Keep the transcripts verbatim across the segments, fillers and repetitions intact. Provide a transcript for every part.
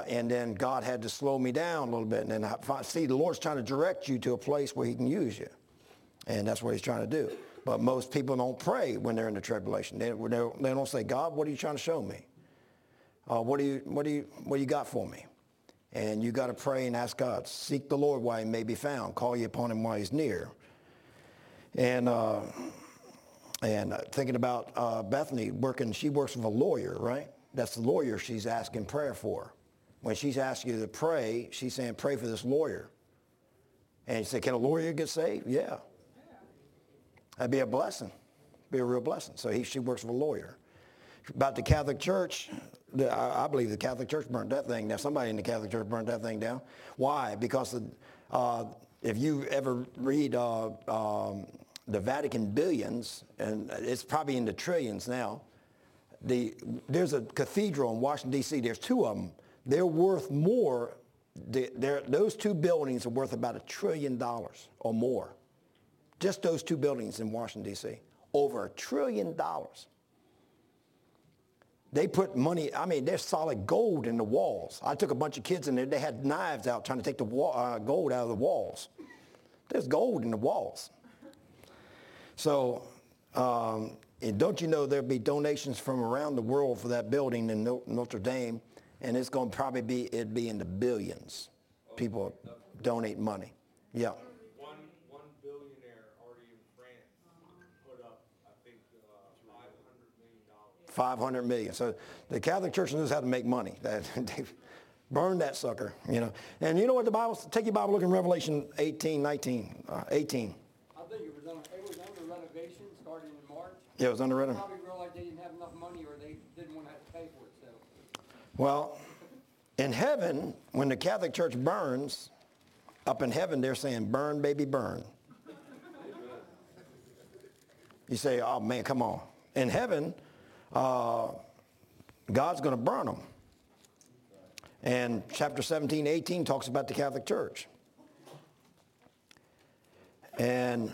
and then God had to slow me down a little bit. And then I see the Lord's trying to direct you to a place where he can use you. And that's what he's trying to do. But most people don't pray when they're in the tribulation. They, they don't say, God, what are you trying to show me? Uh, what do you, what do you, what do you got for me? And you got to pray and ask God. Seek the Lord while he may be found. Call you upon him while he's near. And uh, and thinking about uh, Bethany working, she works with a lawyer, right? That's the lawyer she's asking prayer for. When she's asking you to pray, she's saying, pray for this lawyer. And you say, can a lawyer get saved? Yeah. That'd be a blessing. Be a real blessing. So he, she works with a lawyer. About the Catholic Church, the, I, I believe the Catholic Church burnt that thing down. Somebody in the Catholic Church burnt that thing down. Why? Because the, uh, if you ever read uh, um, the Vatican billions, and it's probably in the trillions now, the, there's a cathedral in Washington, D C There's two of them. They're worth more. They're, those two buildings are worth about a trillion dollars or more. Just those two buildings in Washington, D C Over a trillion dollars. They put money, I mean, there's solid gold in the walls. I took a bunch of kids in there. They had knives out trying to take the wall, uh, gold out of the walls. There's gold in the walls. So, um, and don't you know there'll be donations from around the world for that building in Notre Dame, and it's going to probably be, it'd be in the billions. People donate money. Yeah. One, one billionaire already in France put up, I think, uh, five hundred million dollars. five hundred million. So the Catholic Church knows how to make money. They burn that sucker, you know. And you know what the Bible, take your Bible, look in Revelation eighteen, nineteen, uh, eighteen. I think it was, on, it was under renovation starting in March. Yeah, it was under They renovation. probably realized they didn't have enough money or they didn't want to have to pay for it. So Well, in heaven, when the Catholic Church burns, up in heaven they're saying, burn, baby, burn. You say, oh man, come on. In heaven, uh, God's going to burn them. And chapter seventeen, eighteen talks about the Catholic Church. And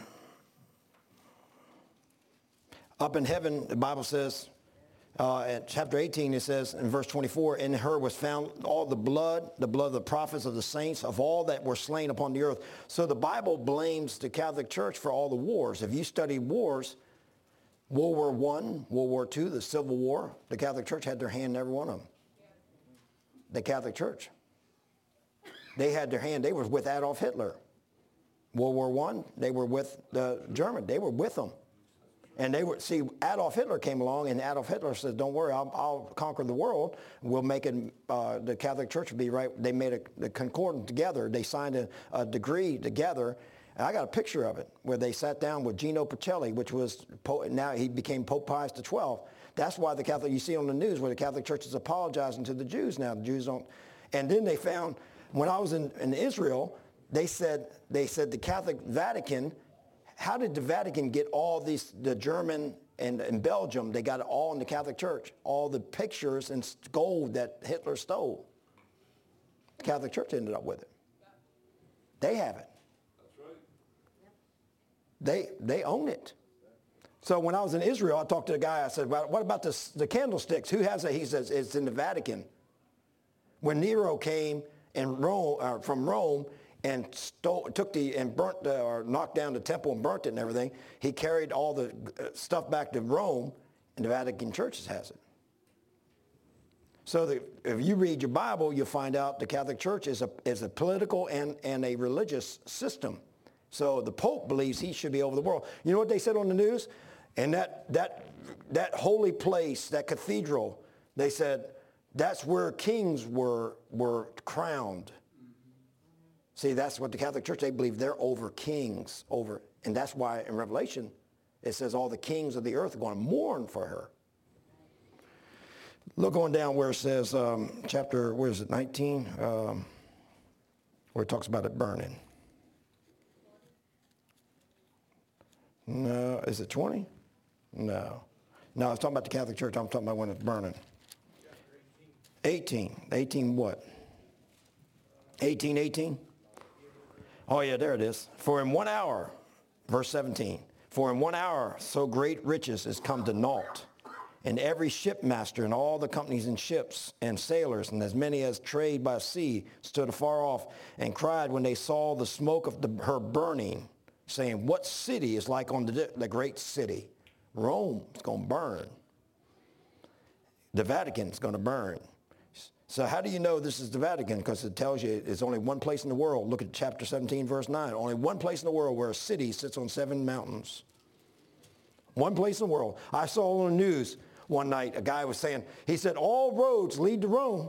up in heaven, the Bible says, uh, at chapter eighteen, it says in verse twenty-four, in her was found all the blood, the blood of the prophets of the saints, of all that were slain upon the earth. So the Bible blames the Catholic Church for all the wars. If you study wars, World War One, World War Two, the Civil War, the Catholic Church had their hand in every one of them. The Catholic Church. They had their hand, they were with Adolf Hitler. World War One, they were with the German, they were with them. And they were, see, Adolf Hitler came along and Adolf Hitler said, don't worry, I'll, I'll conquer the world. We'll make it, uh, the Catholic Church will be right. They made a, the concordance together. They signed a, a decree together. And I got a picture of it where they sat down with Gino Pacelli, which was, now he became Pope Pius the twelfth. That's why the Catholic, you see on the news where the Catholic Church is apologizing to the Jews now. The Jews don't. And then they found, when I was in, in Israel, they said, they said the Catholic Vatican, how did the Vatican get all these, the German and, and Belgium, they got it all in the Catholic Church, all the pictures and gold that Hitler stole. The Catholic Church ended up with it. They have it. That's right. They, they own it. So when I was in Israel, I talked to the guy, I said, well, what about this, the candlesticks? Who has it? He says, it's in the Vatican. When Nero came in Rome, uh, from Rome and stole, took the, and burnt the, or knocked down the temple and burnt it and everything, he carried all the stuff back to Rome, and the Vatican Church has it. So the, if you read your Bible, you'll find out the Catholic Church is a, is a political and, and a religious system. So the Pope believes he should be over the world. You know what they said on the news? And that, that, that holy place, that cathedral, they said, that's where kings were, were crowned. See, that's what the Catholic Church, they believe they're over kings, over, and that's why in Revelation, it says all the kings of the earth are going to mourn for her. Look on down where it says, um, chapter, where is it, nineteen? Um, where it talks about it burning. No, is it twenty? No. No, I was talking about the Catholic Church. I'm talking about when it's burning. eighteen. eighteen what? eighteen eighteen? Oh, yeah, there it is. For in one hour, verse seventeen, for in one hour so great riches is come to naught, And every shipmaster and all the companies in ships and sailors and as many as trade by sea stood afar off and cried when they saw the smoke of the, her burning, saying, what city is like on the, the great city? Rome is going to burn. The Vatican is going to burn. So how do you know this is the Vatican? Because it tells you it's only one place in the world. Look at chapter seventeen, verse nine. Only one place in the world where a city sits on seven mountains. One place in the world. I saw on the news one night, a guy was saying, he said, all roads lead to Rome.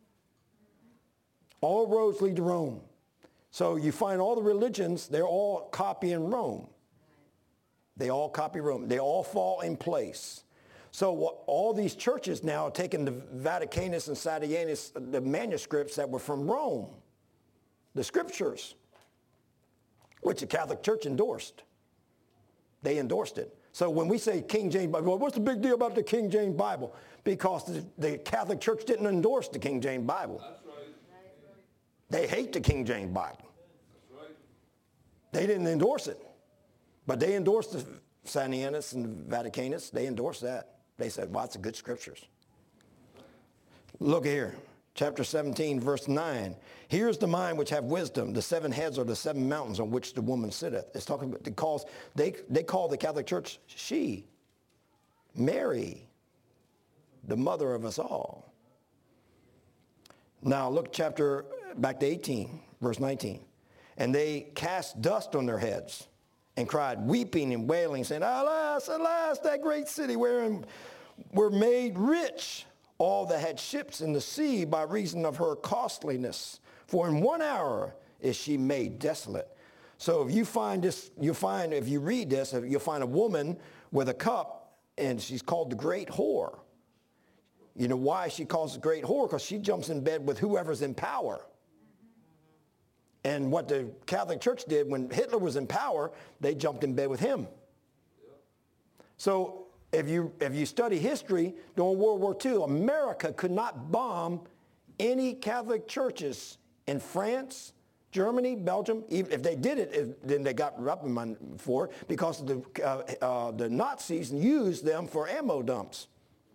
All roads lead to Rome. So you find all the religions, they're all copying Rome. They all copy Rome. They all fall in place. So what, all these churches now are taking the Vaticanus and Sadianus, the manuscripts that were from Rome, the scriptures, which the Catholic Church endorsed. They endorsed it. So when we say King James Bible, well, what's the big deal about the King James Bible? Because the, the Catholic Church didn't endorse the King James Bible. That's right. They hate the King James Bible. That's right. They didn't endorse it. But they endorsed the Sadianus and the Vaticanus. They endorsed that. They said, well, that's a good scriptures. Look here. Chapter seventeen, verse nine. Here's the mind which have wisdom. The seven heads are the seven mountains on which the woman sitteth. It's talking about, it calls, they, they call the Catholic Church she, Mary, the mother of us all. Now look chapter, back to eighteen, verse nineteen. And they cast dust on their heads and cried, weeping and wailing, saying, alas, alas, that great city wherein were made rich all that had ships in the sea by reason of her costliness. For in one hour is she made desolate. So if you find this, you'll find, if you read this, you'll find a woman with a cup, and she's called the great whore. You know why she calls the great whore? Because she jumps in bed with whoever's in power. And what the Catholic Church did when Hitler was in power, they jumped in bed with him. So if you, if you study history, during World War Two, America could not bomb any Catholic churches in France, Germany, Belgium. Even if they did it, if, then they got reprimanded for it because the, uh, uh, the Nazis used them for ammo dumps.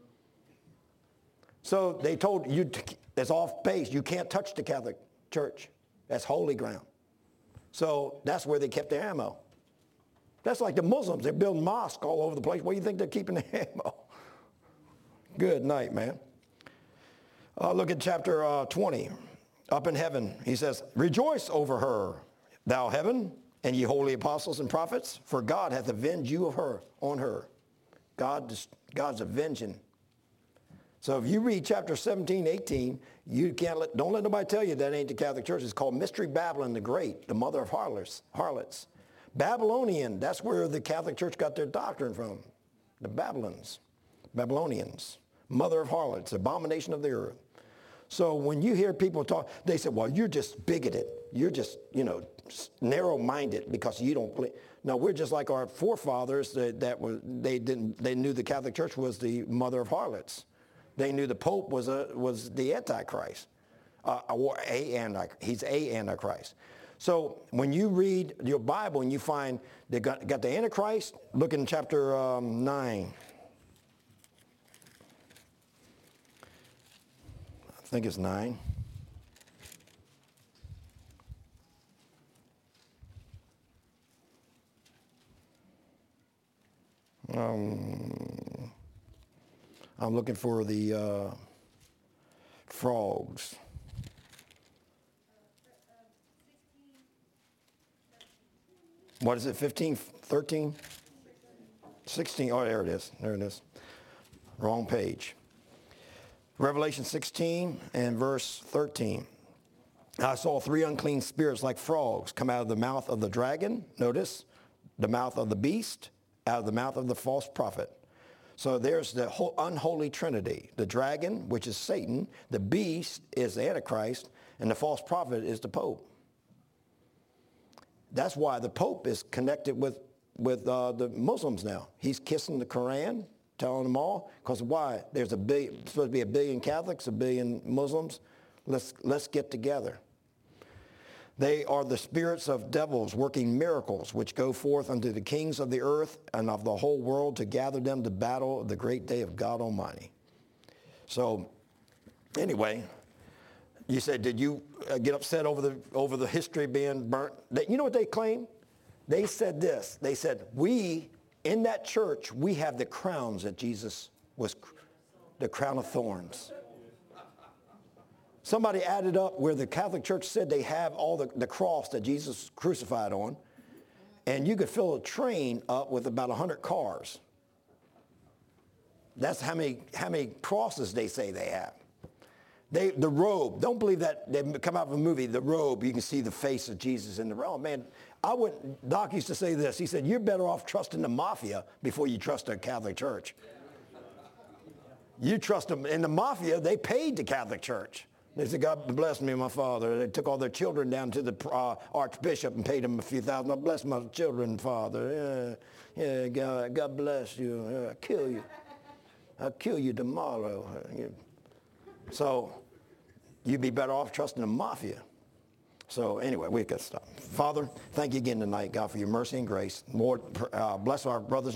So they told you, it's off base. You can't touch the Catholic Church. That's holy ground. So that's where they kept their ammo. That's like the Muslims. They're building mosques all over the place. Where do you think they're keeping their ammo? Good night, man. Uh, look at chapter uh, twenty. Up in heaven, he says, rejoice over her, thou heaven, and ye holy apostles and prophets, for God hath avenged you of her, on her. God, God's avenging. So if you read chapter seventeen, eighteen, you can't let, don't let nobody tell you that ain't the Catholic Church. It's called Mystery Babylon the Great, the mother of harlots. harlots. Babylonian, that's where the Catholic Church got their doctrine from. The Babylons, Babylonians, mother of harlots, abomination of the earth. So when you hear people talk, they say, well, you're just bigoted. You're just, you know, narrow-minded because you don't believe. No, we're just like our forefathers that, that were, they didn't, they knew the Catholic Church was the mother of harlots. They knew the Pope was a, was the Antichrist, uh, or a Antichrist. He's a Antichrist. So when you read your Bible and you find they got, got the Antichrist, look in chapter um, nine. I think it's nine. Um, I'm looking for the uh, frogs. What is it, fifteen, thirteen? sixteen, oh, there it is, there it is. Wrong page. Revelation sixteen and verse thirteen. I saw three unclean spirits like frogs come out of the mouth of the dragon, notice, the mouth of the beast, out of the mouth of the false prophet. So there's the whole unholy trinity. The dragon, which is Satan, the beast is the Antichrist, and the false prophet is the Pope. That's why the Pope is connected with, with uh, the Muslims now. He's kissing the Quran, telling them all. Because why? There's a billion, supposed to be a billion Catholics, a billion Muslims. Let's, let's get together. They are the spirits of devils working miracles, which go forth unto the kings of the earth and of the whole world to gather them to battle of the great day of God Almighty. So anyway, you said, did you uh, get upset over the, over the history being burnt? They, you know what they claim? They said this. They said, we, in that church, we have the crowns that Jesus was, the crown of thorns. Somebody added up where the Catholic Church said they have all the, the cross that Jesus crucified on, and you could fill a train up with about one hundred cars. That's how many, how many crosses they say they have. They, the robe, don't believe that. They come out of a movie, the robe, you can see the face of Jesus in the robe. Oh, man, I wouldn't, Doc used to say this. He said, you're better off trusting the mafia before you trust the Catholic Church. You trust them. In the mafia, they paid the Catholic Church. They said, God bless me and my father. They took all their children down to the uh, archbishop and paid him a few thousand. God bless my children, Father. Yeah, yeah, God, God bless you. Yeah, I'll kill you. I'll kill you tomorrow. So you'd be better off trusting the mafia. So anyway, we got to stop. Father, thank you again tonight, God, for your mercy and grace. Lord, uh, bless our brothers